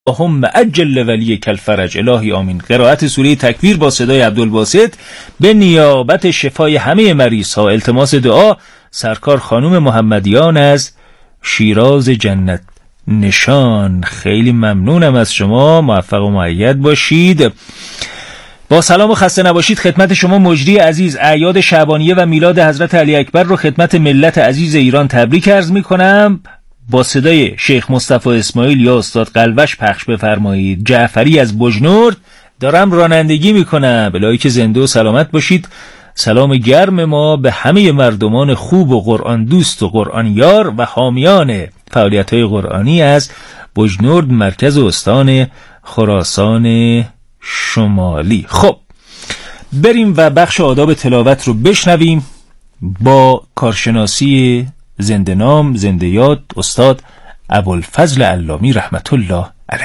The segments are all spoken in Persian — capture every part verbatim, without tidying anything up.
اللهم عجل ولیک الفرج. الهی آمین. قرائت سوره تکویر با صدای عبدالباسط به نیابت شفای همه مریض ها. التماس دعا سرکار خانم محمدیان از شیراز جنت نشان. خیلی ممنونم از شما، موفق و مؤید باشید. با سلام و خسته نباشید خدمت شما مجری عزیز. اعیاد شعبانیه و میلاد حضرت علی اکبر رو خدمت ملت عزیز ایران تبریک عرض می کنم. با صدای شیخ مصطفی اسماعیل یا استاد قلوش پخش بفرمایید. جعفری از بجنورد دارم رانندگی می کنم. الهی که زنده و سلامت باشید. سلام گرم ما به همه مردمان خوب و قرآن دوست و قرآن یار و حامیان فعالیت‌های قرآنی از بجنورد، مرکز استان خراسان شمالی. خب بریم و بخش آداب تلاوت رو بشنویم با کارشناسی زنده نام زنده یاد استاد ابوالفضل علامی رحمت الله علیه.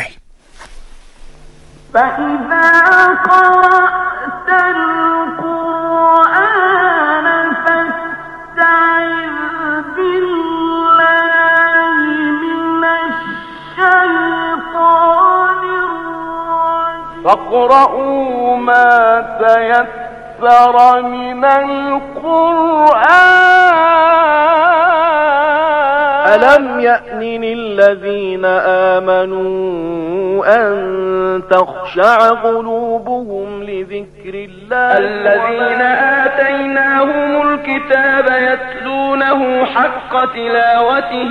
فَإِذَا قَرَأْتَ الْقُرْآنَ فَاسْتَعِذْ بِاللَّهِ مِنَ الشَّيْطَانِ الرَّجِيمِ. فَاقْرَؤُوا مَا تَيَسَّرَ مِنَ الْقُرْآنِ. أَلَمْ يَأْنِ لِلَّذِينَ آمَنُوا أَن تَخْشَعَ قُلُوبُهُمْ لِذِكْرِ اللَّهِ الَّذِينَ آتَيْنَاهُمُ الْكِتَابَ يَتْلُونَهُ حَقَّ تِلَاوَتِهِ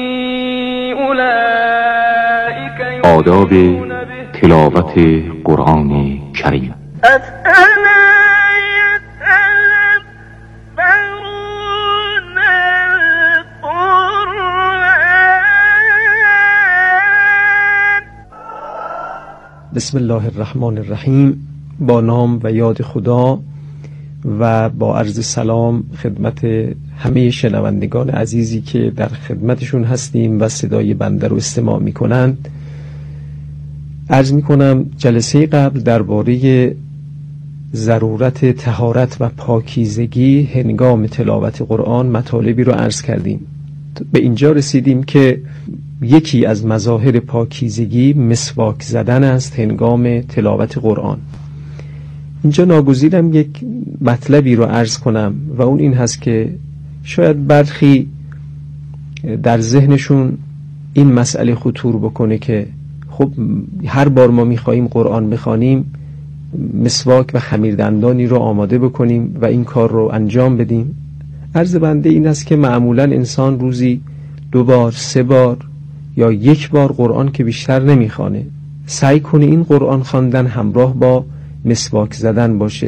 أُولَئِكَ آداب تلاوت قرآن کریم. بسم الله الرحمن الرحیم. با نام و یاد خدا و با عرض سلام خدمت همه شنوندگان عزیزی که در خدمتشون هستیم و صدای بنده رو استماع میکنند. عرض میکنم جلسه قبل درباره ضرورت طهارت و پاکیزگی هنگام تلاوت قرآن مطالبی رو عرض کردیم. به اینجا رسیدیم که یکی از مظاهر پاکیزگی مسواک زدن است هنگام تلاوت قرآن. اینجا ناگزیرم یک مطلبی رو عرض کنم و اون این هست که شاید برخی در ذهنشون این مسئله خطور بکنه که خب هر بار ما میخواییم قرآن بخوانیم مسواک و خمیردندانی رو آماده بکنیم و این کار رو انجام بدیم. عرض بنده این است که معمولا انسان روزی دو بار سه بار یا یک بار قرآن که بیشتر نمیخوانه سعی کنه این قرآن خواندن همراه با مسواک زدن باشه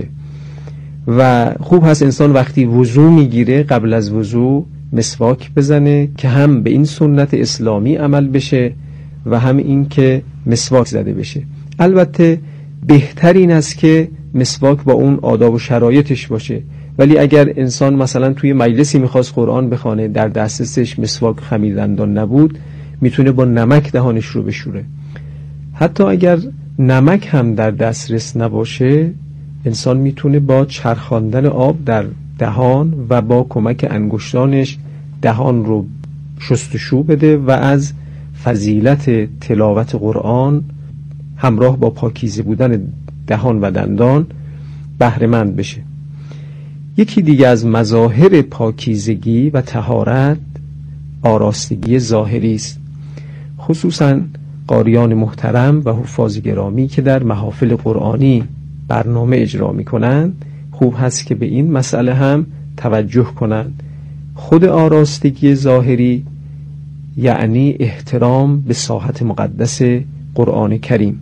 و خوب هست انسان وقتی وضو میگیره قبل از وضو مسواک بزنه که هم به این سنت اسلامی عمل بشه و هم این که مسواک زده بشه. البته بهتر این است که مسواک با اون آداب و شرایطش باشه، ولی اگر انسان مثلا توی مجلسی میخواست قرآن بخوانه در دسترسش مسواک خمیردندان نبود میتونه با نمک دهانش رو بشوره. حتی اگر نمک هم در دسترس نباشه انسان میتونه با چرخاندن آب در دهان و با کمک انگشتانش دهان رو شستشو بده و از فضیلت تلاوت قرآن همراه با پاکیزه بودن دهان و دندان بهره مند بشه. یکی دیگه از مظاهر پاکیزگی و طهارت آراستگی ظاهری است. خصوصا قاریان محترم و حفاظ گرامی که در محافل قرآنی برنامه اجرا می کنند خوب هست که به این مسئله هم توجه کنند. خود آراستگی ظاهری یعنی احترام به ساحت مقدس قرآن کریم.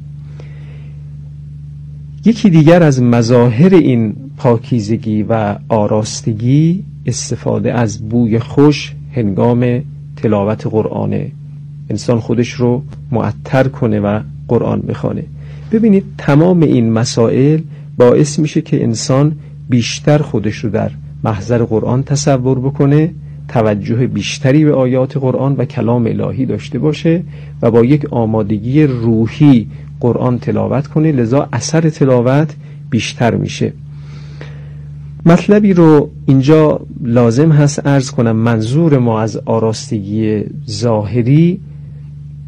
یکی دیگر از مظاهر این پاکیزگی و آراستگی استفاده از بوی خوش هنگام تلاوت قرآنه. انسان خودش رو معطر کنه و قرآن بخونه. ببینید تمام این مسائل باعث میشه که انسان بیشتر خودش رو در محضر قرآن تصور بکنه، توجه بیشتری به آیات قرآن و کلام الهی داشته باشه و با یک آمادگی روحی قرآن تلاوت کنه، لذا اثر تلاوت بیشتر میشه. مطلبی رو اینجا لازم هست عرض کنم. منظور ما از آراستگی ظاهری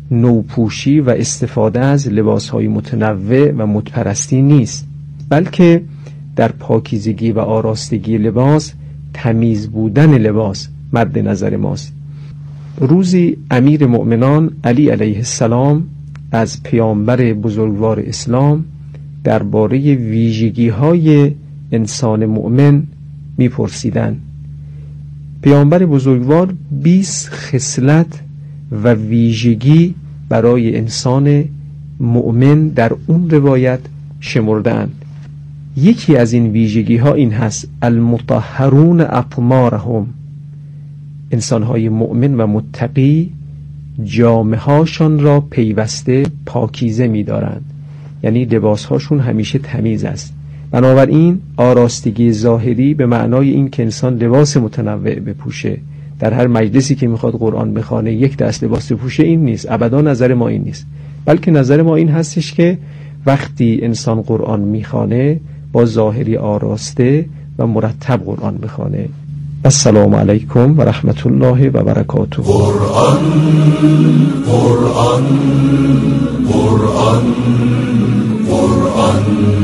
نوپوشی و استفاده از لباسهای متنوع و مدپرستی نیست، بلکه در پاکیزگی و آراستگی لباس، تمیز بودن لباس مد نظر ماست. روزی امیر مؤمنان علی علیه السلام از پیامبر بزرگوار اسلام درباره ویژگی‌های انسان مؤمن می‌پرسیدند. پیامبر بزرگوار بیست خصلت و ویژگی برای انسان مؤمن در اون روایت شمردند. یکی از این ویژگی ها این هست: المطهرون اطمارهم، انسان‌های مؤمن و متقی جامه هاشان را پیوسته پاکیزه می دارند، یعنی لباس هاشون همیشه تمیز است. بنابراین آراستگی ظاهری به معنای این که انسان لباس متنوع بپوشه، در هر مجلسی که میخواد قرآن بخونه یک دست لباس بپوشه، این نیست. ابدا نظر ما این نیست، بلکه نظر ما این هستش که وقتی انسان قرآن میخونه با ظاهری آراسته و مرتب قرآن بخونه. السلام علیکم و رحمت الله و برکاته. قرآن قرآن قرآن قرآن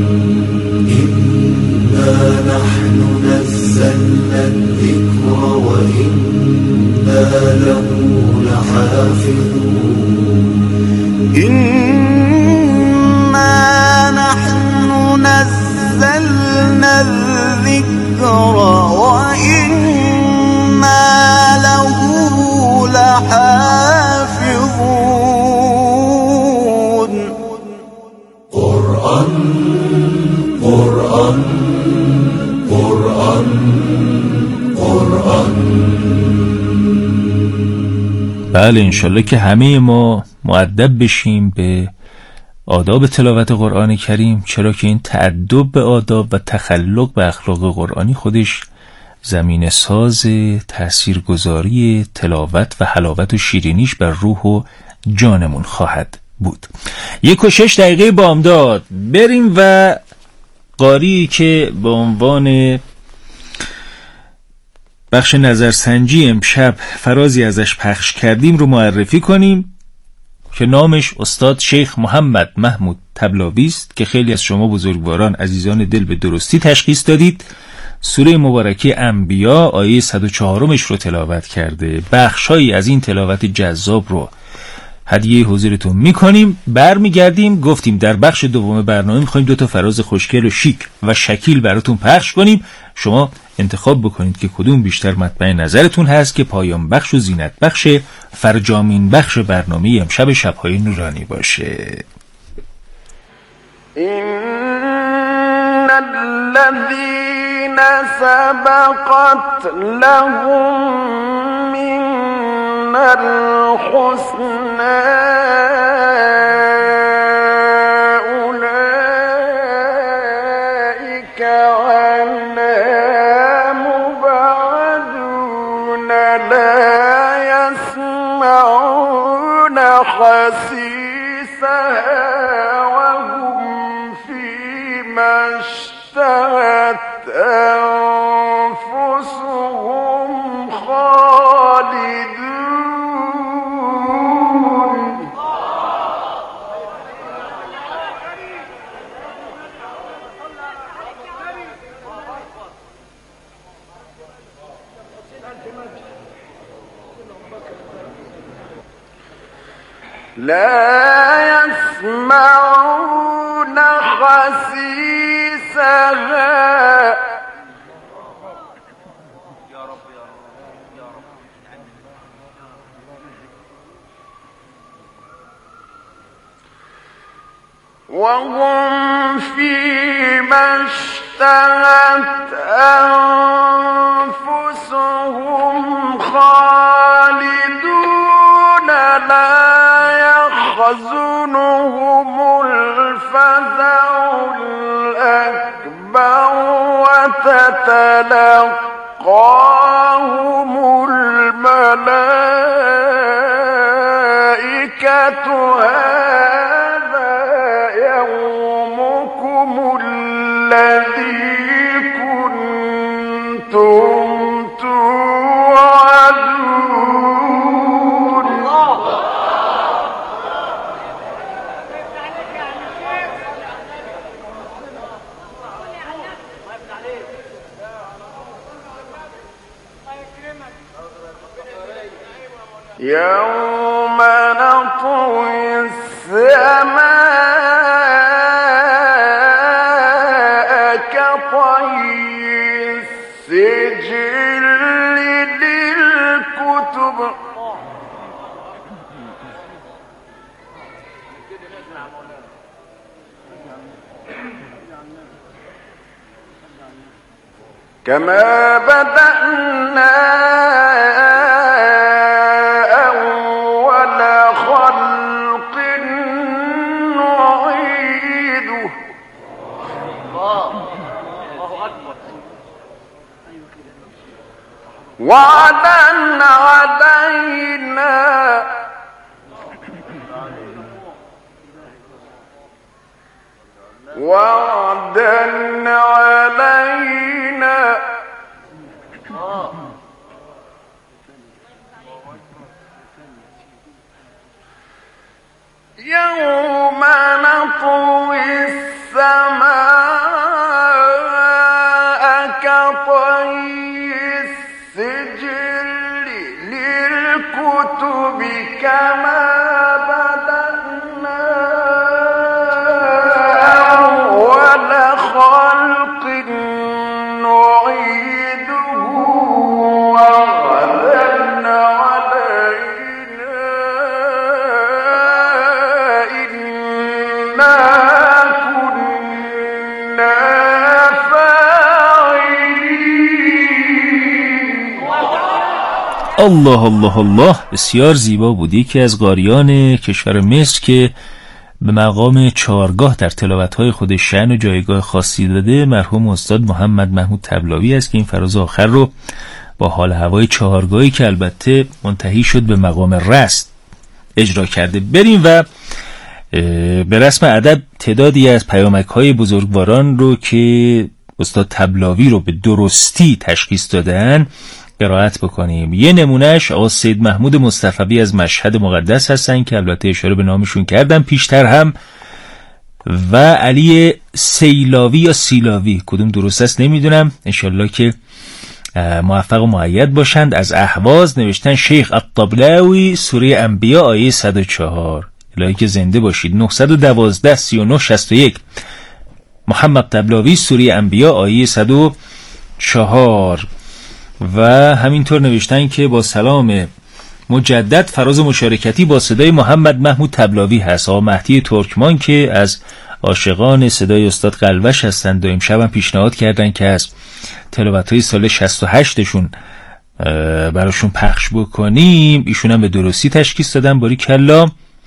إنا نحن نزلنا الذكر وإنا له لحافظون إنا نحن نزلنا الذكر وإنا له لحافظون قرآن قرآن قرآن قرآن. بله، انشالله که همه ما مؤدب بشیم به آداب تلاوت قرآن کریم، چرا که این تأدب به آداب و تخلق به اخلاق قرآنی خودش زمین ساز تاثیرگذاری تلاوت و حلاوت و شیرینیش بر روح و جانمون خواهد بود. یک و شش دقیقه بامداد، بریم و قاری که به عنوان بخش نظرسنجی امشب فرازی ازش پخش کردیم رو معرفی کنیم که نامش استاد شیخ محمد محمود طبلاوی است که خیلی از شما بزرگواران عزیزان دل به درستی تشخیص دادید. سوره مبارکه انبیا آیه صد و چهارمش رو تلاوت کرده. بخشایی از این تلاوت جذاب رو هدیه حضورتون میکنیم. برمیگردیم، گفتیم در بخش دوم برنامه میخوایم دو تا فراز خوشگل و شیک و شکیل براتون پخش کنیم. شما انتخاب بکنید که کدوم بیشتر مطمئن نظرتون هست که پایان بخش و زینت بخش فرجامین بخش برنامه امشب شب‌های نورانی باشه. إن الذين سبقت لهم من الحسنى أولئك عنها مبعدون لا يسمعون حسيسها اشتهت أنفسهم خالدون. لا يسمعون حسيسها وهم فيما اشتهت أنفسهم خالدون لا يحزنهم الفزع الأكبر وتتلقاهم الملائكة هذا يومكم الذي كنتم توعدون. يوم نطوي السماء كطي السجل للكتب كما بدأنا أول خلق نعيده وعدا علينا وعدا علينا يوم نطوي السماء كطي السجل للكتب كما بدأنا أول خلق نعيده وعدا علينا إنا كنا فاعلين. الله الله الله. بسیار زیبا بود. یکی از قاریان کشور مصر که به مقام چهارگاه در تلاوت‌های خود شأن و جایگاه خاصی داده مرحوم استاد محمد محمود طبلاوی است که این فراز آخر رو با حال هوای چهارگاهی که البته منتهی شد به مقام رست اجرا کرده. بریم و به رسم ادب تعدادی از پیامک‌های بزرگواران رو که استاد طبلاوی رو به درستی تشخیص دادن قرائت بکنیم. یه نمونهش آقا سید محمود مصطفی از مشهد مقدس هستن که البته اشاره به نامشون کردم پیشتر هم، و علی سیلاوی یا سیلاوی، کدوم درست است نمیدونم، انشالله که موفق و مؤید باشند. از اهواز نوشتن شیخ الطبلاوی سوره انبیاء آیه صد و چهار. الهی که زنده باشید. نهصد و دوازده سی و نه شصت و یک محمد طبلاوی سوره انبیاء آیه صد و چهار. و همینطور نوشتن که با سلام مجدد فراز مشارکتی با صدای محمد محمود طبلاوی هست. آقا مهدی ترکمان که از عاشقان صدای استاد قلوش هستند و امشب هم پیشنهاد کردن که از تلاوت‌های سال شصت و هشت شون براشون پخش بکنیم، ایشون هم به درستی تشخیص دادن. باریکلا.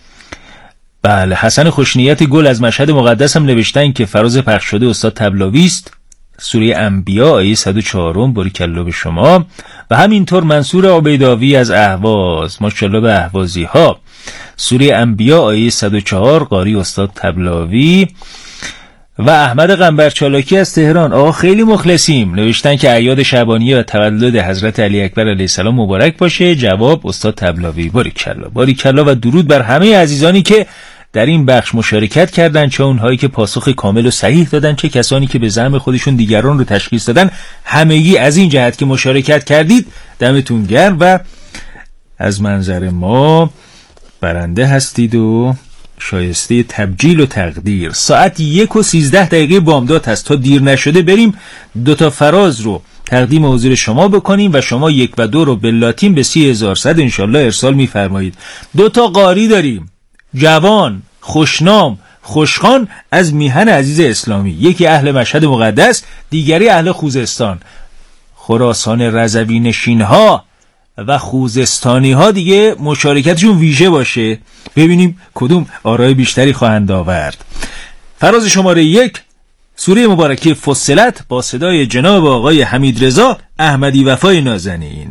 بله. حسن خوشنیت گل از مشهد مقدس هم نوشتن که فراز پخش شده استاد طبلاوی است، سوره انبیاء آیه صد و چهار. باریکلا به شما. و همینطور منصور عبیداوی از اهواز، ماشاءالله به اهوازی ها، سوره انبیاء آیه صد و چهار قاری استاد طبلاوی. و احمد قنبرچالاکی از تهران، آقا خیلی مخلصیم، نوشتن که اعیاد شعبانیه و تولد حضرت علی اکبر علیه السلام مبارک باشه. جواب استاد طبلاوی. باریکلا باریکلا و درود بر همه عزیزانی که در این بخش مشارکت کردن، چه اونهایی که پاسخ کامل و صحیح دادن، چه کسانی که به زعم خودشون دیگران رو تشخیص دادن. همگی از این جهت که مشارکت کردید دمتون گرم و از منظر ما برنده هستید و شایسته تبجیل و تقدیر. ساعت یک و سیزده دقیقه بامداد هست. تا دیر نشده بریم دوتا فراز رو تقدیم حضور شما بکنیم و شما یک و دو رو به لاتین به سی هزار صد انشالله ارسال میفرمایید. دوتا قاری داریم، جوان، خوشنام، خوشخان از میهن عزیز اسلامی. یکی اهل مشهد مقدس، دیگری اهل خوزستان. خراسان رضوی نشین ها و خوزستانی ها دیگه مشارکتشون ویژه باشه، ببینیم کدوم آرای بیشتری خواهند آورد. فراز شماره یک، سوره مبارکه فصلت با صدای جناب آقای حمید رضا احمدی وفای نازنین.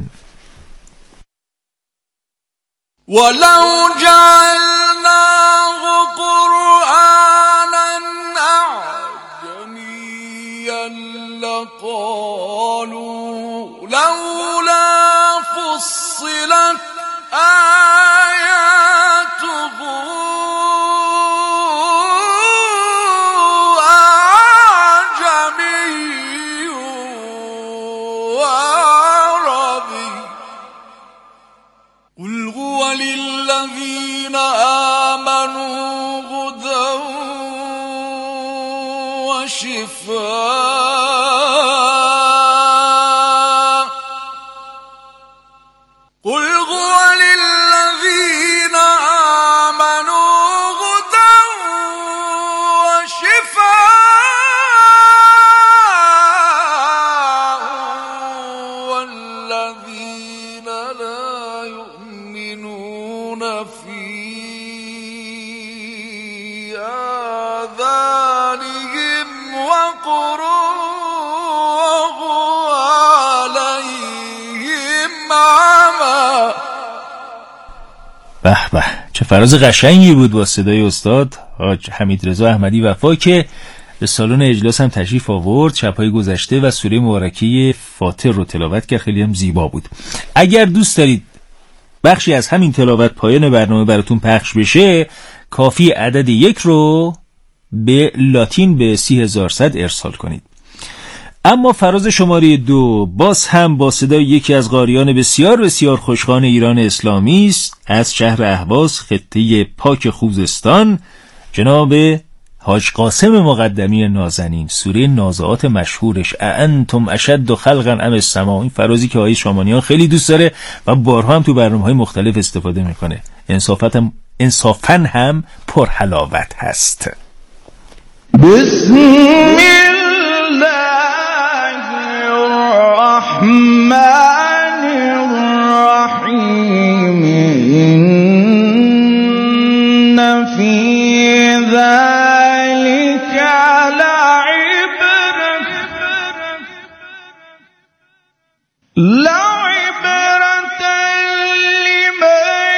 ولو جعلناه قرآنا أعجميا لقالوا لولا فصلت آياته أعجمي وعربي قل هو وشفاء قل هو للذين آمنوا هدى وشفاء والذين لا يؤمنون في آذانهم وقر وهو عليهم عمى. به به، چه فراز قشنگی بود با صدای استاد حاج حمیدرضا احمدی وفا که به سالن اجلاس هم تشریف آورد، شب‌های گذشته و سوره مبارکه فاطر رو تلاوت کرد. خیلی هم زیبا بود. اگر دوست دارید بخشی از همین تلاوت پایان برنامه براتون پخش بشه، کافی عدد یک رو به لاتین به سی هزار صد ارسال کنید. اما فراز شماره دو باز هم با صدای یکی از قاریان بسیار بسیار خوشخوان ایران اسلامی است، از شهر اهواز خطه پاک خوزستان، جناب حاج قاسم مقدمی نازنین. سوره نازعات مشهورش اانتم اشد خلقا ام السما، این فرازی که آقای شامانیان خیلی دوست داره و بارها هم تو برنامه‌های مختلف استفاده میکنه. انصافاً هم انصافاً هم پرحلاوت هست. بسم الله الرحمن الرحیم ان فی ذلک لعبرة لعبرة لمن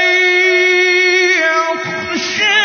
يخشى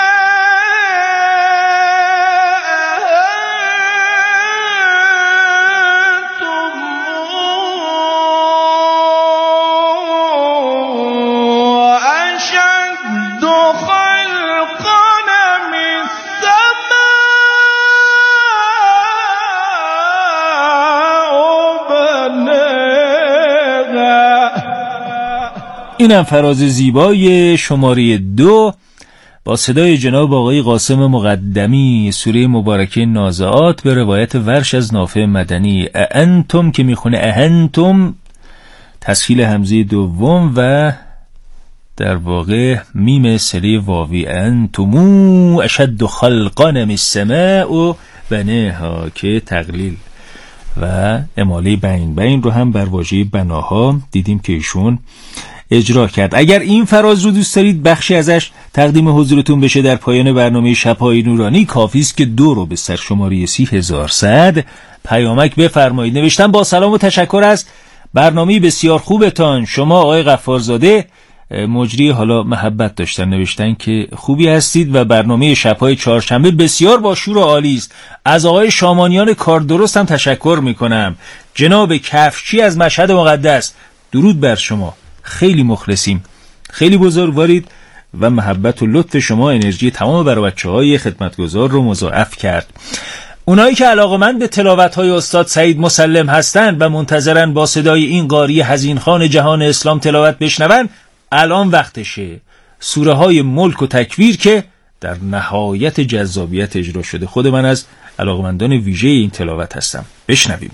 اینم فراز زیبای شماره دو با صدای جناب آقای قاسم مقدمی، سوره مبارکه نازعات به روایت ورش از نافع مدنی. انتم که میخونه اهنتم، تسهیل همزه دوم و در واقع میم سله واوی. انتمو اشد خلقا من السماء و بناها که تقلیل و اماله بین بین رو هم بر واژه بناها دیدیم که ایشون اجرا کرد. اگر این فراز رو دوست دارید بخشی ازش تقدیم حضورتون بشه در پایان برنامه شب‌های نورانی، کافی است که دو رو به سرشماره سی هزار صد پیامک بفرمایید. نوشتم با سلام و تشکر از برنامه بسیار خوبتان. شما آقای غفارزاده مجری حالا محبت داشتن، نوشتن که خوبی هستید و برنامه شب‌های چهارشنبه بسیار با شور و عالی است. از آقای شامانیان کار درست هم تشکر میکنم. جناب کفشی از مشهد مقدس، درود بر شما، خیلی مخلصیم، خیلی بزرگوارید و محبت و لطف شما انرژی تمام برای بچه‌های خدمتگزار رو مضاعف کرد. اونایی که علاقه‌مند به تلاوت‌های استاد سعید مسلم هستند و منتظرن با صدای این قاری حزینخوان جهان اسلام تلاوت بشنون، الان وقتشه. سوره های ملک و تکویر که در نهایت جذابیت اجرا شده. خود من از علاقه‌مندان ویژه این تلاوت هستم. بشنویم.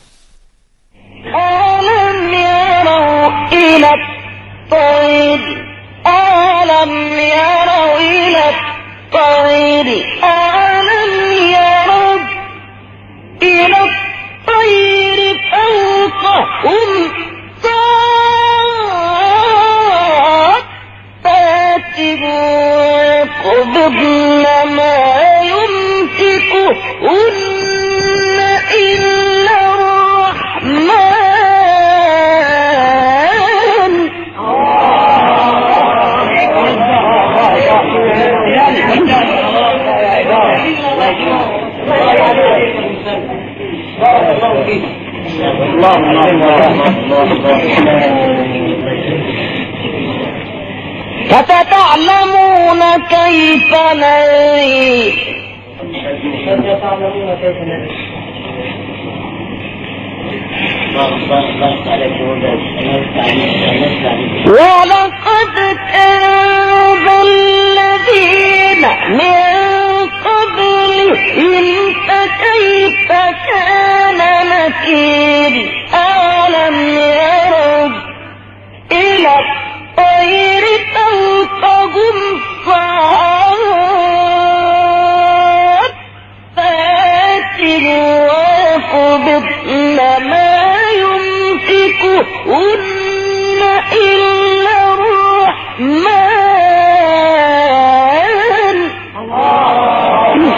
ألم يروا إلى الطير ألم يروا إلى الطير ألم يروا إلى الطير فوقهم صافات يقبضن ما يمسكهن إلا الرحمن فستعلمون كيف نذير ولقد كذب الذين من قبلهم فكيف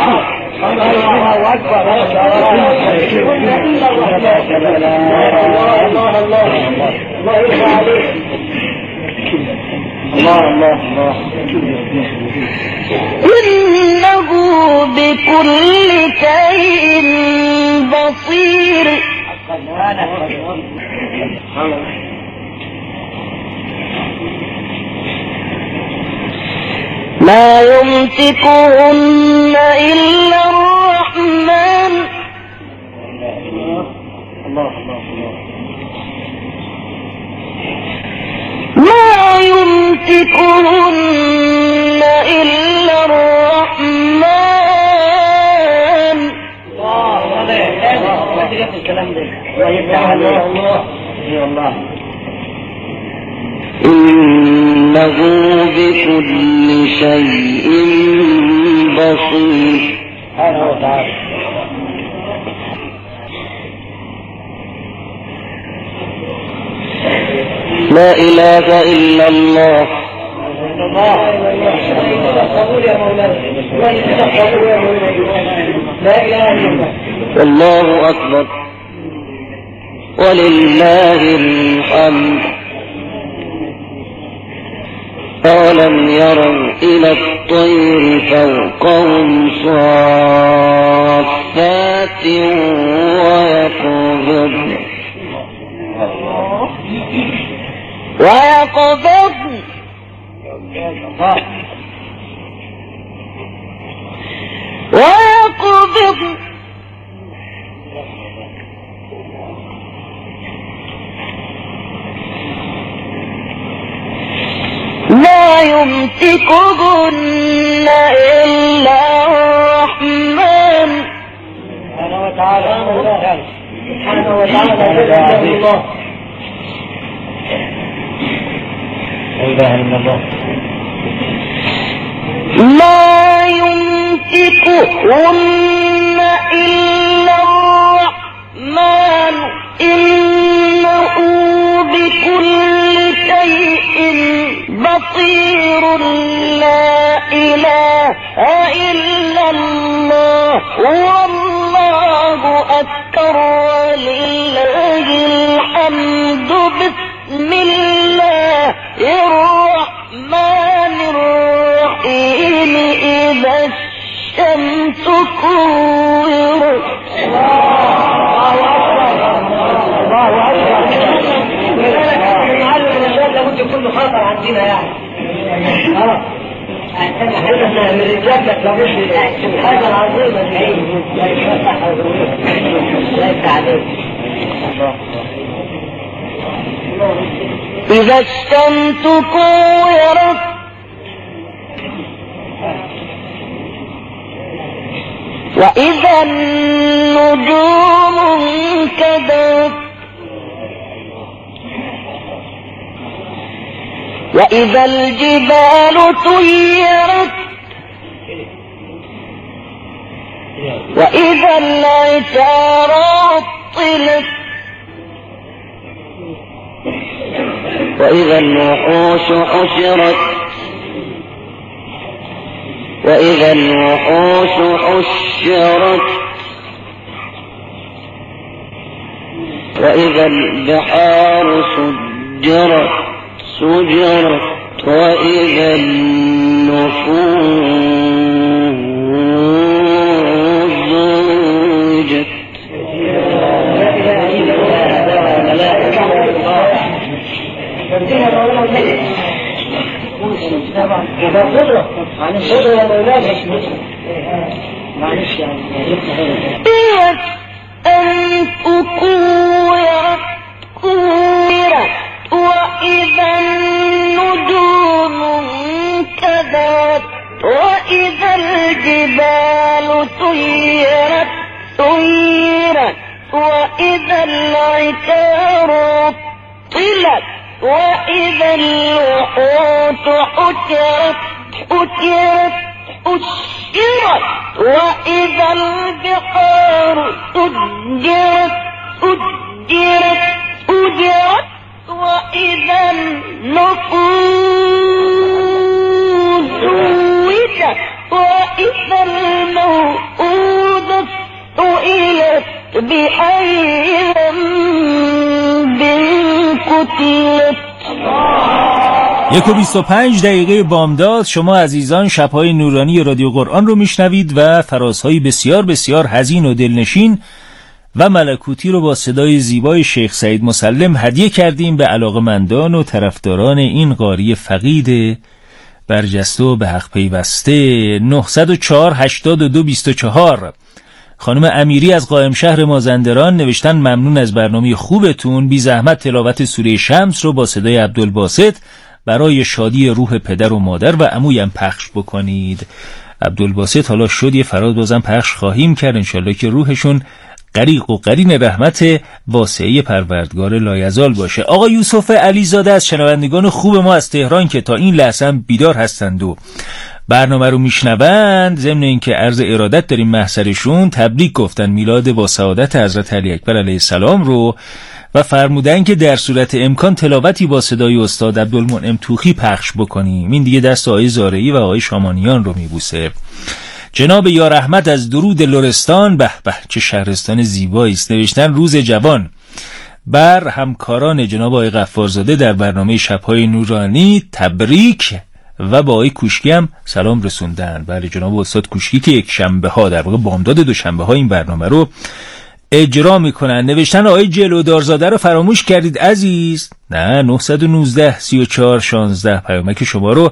الله أكبر. الله الله الله يرضى عليك. الله الله الله. إنه بكل شيء بصير. ما يمسكهن إلا الرحمن. الله الله الله. ما يمسكهن إلا الرحمن. الله ما تجيب الكلام ده. الله يفتح عليك. الله الله. إنه بكل شيء بصير. سبحانه وتعالى. لا إله إلا الله. يا مولانا. لا إله إلا الله. والله أكبر ولله الحمد. أولم يروا إلى الطير فوقهم صافات ويقبضن ويقبضن ويقبضن لا يمسكهن إلا الرحمن. سبحانه وتعالى. سبحانه وتعالى. الله. لا إله إلا الله. لا يمسكهن إلا الرحمن. إنه بكل شيء بصير. لا إله إلا الله. والله أكبر ولله الحمد. بسم الله الرحمن الرحيم. إذا الشمس كورت. الله أكبر. لابد كل خطر عندنا يعني. اه احنا من رجالك لابد هذا العظيم الحين لا يفتح لا يتعلم. إذا الشمس كورت وإذا النجوم انكدرت وإذا الجبال سيرت وإذا العشار عطلت وإذا الوحوش حشرت وإذا الوحوش حشرت وإذا البحار سجرت سجرت وإذا النفوس زوجت. عن الشجرة يا مولانا معلش يعني كورت كورت وإذا النجوم انكدرت وإذا الجبال سيرت سيرت وإذا العشار عطلت وإذا الوحوش حشرت حشرت حشرت وإذا البحار سجرت سجرت سجرت وإذا النفوس زوجت وإذا الموءودة یک و بیست و پنج دقیقه بامداد. شما عزیزان شب‌های نورانی رادیو قرآن رو میشنوید و فرازهای بسیار بسیار حزین و دلنشین و ملکوتی رو با صدای زیبای شیخ سعید مسلم هدیه کردیم به علاقمندان و طرفداران این قاری فقید برجسته و به حق پیوسته. نه صفر چهار هشتاد و دو بیست و چهار. خانم امیری از قائم شهر مازندران نوشتن ممنون از برنامه خوبتون، بی زحمت تلاوت سوره شمس رو با صدای عبدالباسط برای شادی روح پدر و مادر و عمویم پخش بکنید. عبدالباسط حالا شد یه فراز بازم پخش خواهیم کرد انشالله که روحشون غریق و قرین رحمت واسعه پروردگار لایزال باشه. آقا یوسف علیزاده از شنوندگان خوب ما از تهران که تا این لحظه هم بیدار هستند و برنامه رو میشنوند، ضمن اینکه عرض ارادت داریم محضرشون، تبریک گفتن میلاد با سعادت حضرت علی اکبر علیه السلام رو و فرمودن که در صورت امکان تلاوتی با صدای استاد عبدالمنعم توخی پخش بکنیم. این دیگه دست آقای زارعی و آقای شامانیان رو میبوسه. جناب یار احمد از درود لرستان، به به چه شهرستان زیبایی است، نوشتن روز جوان بر همکاران جناب آقای غفارزاده در برنامه شب‌های نورانی تبریک و با آقای کوشکی هم سلام رسوندن. بله جناب استاد کوشکی که یک شنبه ها در واقع بامداد دو شنبه ها این برنامه رو اجرا میکنن. نوشتن آقای جلودارزاده رو فراموش کردید عزیز. نه، نه یک نه سی و چهار شانزده پیامک شما رو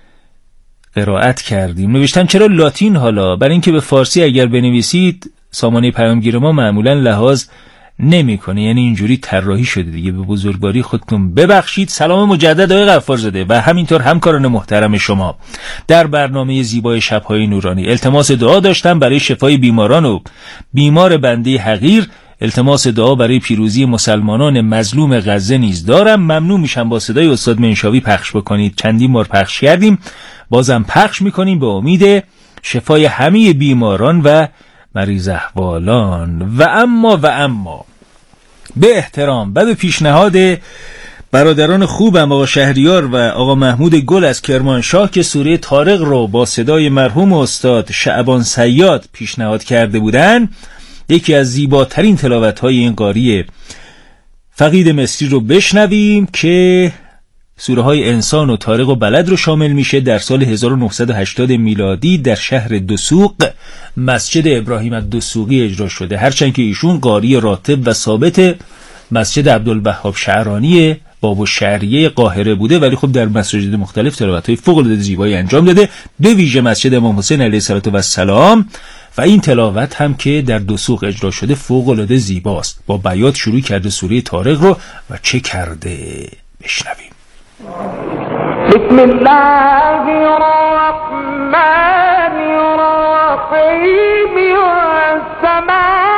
قرائت کردیم. نوشتن چرا لاتین حالا؟ برای اینکه به فارسی اگر بنویسید سامانه پیامگیر ما معمولا لحاظ نمیکنه، یعنی اینجوری طراحی شده دیگه. به بزرگواری خودتون ببخشید. سلام مجدد آقای غفارزاده و همینطور همکاران محترم شما در برنامه زیبای شب‌های نورانی. التماس دعا داشتم برای شفای بیماران و بیمار بنده حقیر. التماس دعا برای پیروزی مسلمانان مظلوم غزه نیز دارم. ممنون میشم با صدای استاد منشاوی پخش بکنید. چندین بار پخش کردیم، بازم پخش میکنیم به امید شفای همه بیماران و مریض احوالان. و اما و اما به احترام و به پیشنهاد برادران خوبم آقا شهریار و آقا محمود گل از کرمانشاه که سوره طارق رو با صدای مرحوم استاد شعبان صیاد پیشنهاد کرده بودن، یکی از زیباترین تلاوت‌های این قاری فقید مصری رو بشنویم که سوره های انسان و طارق و بلد رو شامل میشه. در سال هزار و نهصد و هشتاد میلادی در شهر دسوق مسجد ابراهیم الدسوقی اجرا شده، هرچند که ایشون قاری راتب و ثابت مسجد عبدالوهاب شعرانی باب الشعریه قاهره بوده، ولی خب در مساجد مختلف تلاوت‌های فوق‌العاده زیبایی انجام داده، به ویژه مسجد امام حسین علیه السلام. و این تلاوت هم که در دسوق اجرا شده فوق‌العاده زیباست. با بیات شروع کرده سوره طارق رو و چه کرده بشنویم. بسم الله الرحمن الرحیم والسماء